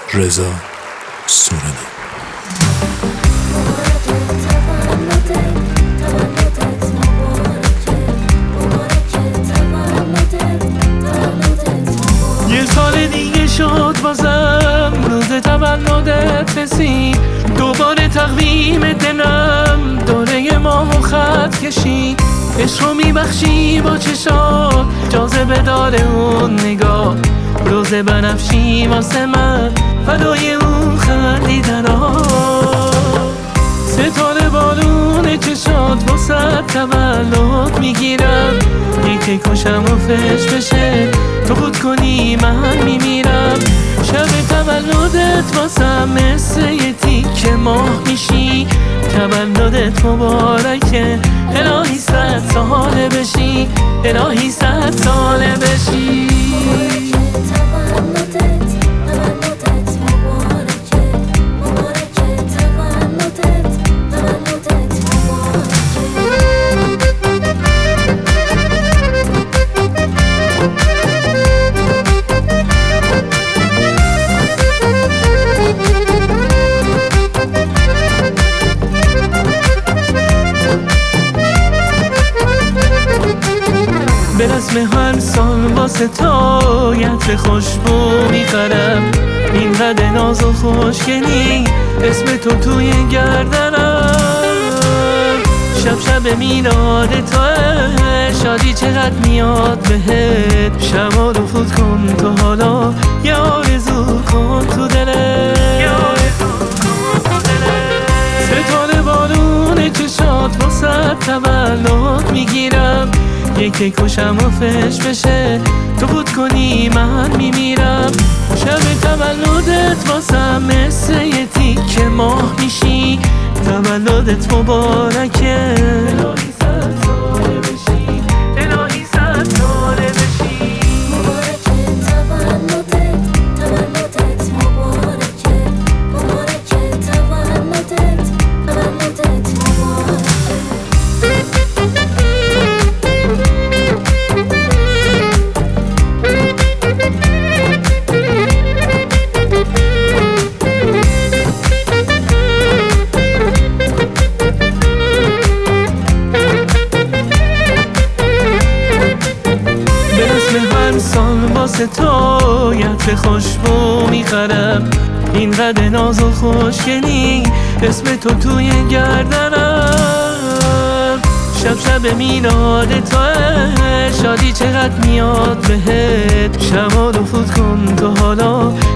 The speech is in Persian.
رضا سورنا. یه سال دیگه شد بازم روز تولدت رسید، دوباره تقویم دلم دوره ماه و خط کشید. عشق رو میبخشی با چشات، جاذبه داره اون نگاه، روز بنفشی واسه من فدای اون خندیدنات. ستاره بالون چشات واسه تولد میگیرم، یکی کشم و فش بشه تو بود کنی من میمیرم. شب تولدت واسه مثل یه تیکه ماه میشی، تولدت مبارکه الهی 100 ساله بشی، الهی 100 ساله بشی. به رسم هر سال واسه تو یت خوشبو میخرم، این قد ناز و خوشگلی اسم تو توی گردنم. شب میلاد توه، شادی چقدر میاد بهت، شمال و فوت کن تو حالا، یه آرزو کن تو دلت. ستاره بالون چشات واسه تولد میگیرم، یکی کشم و فش بشه تو بود کنی من میمیرم. شب تولدت واسه مثل یه تیکه ماه میشی، تولدت مبارکه الهی 100 ساله بشی، الهی 100 ساله بشی. واسه تو یت خوشبو میخرم، این قد ناز و خوشگلی اسم تو توی گردنم. شب میلاد توه، شادی چقدر میاد بهت، شمال و فوت کن تو حالا،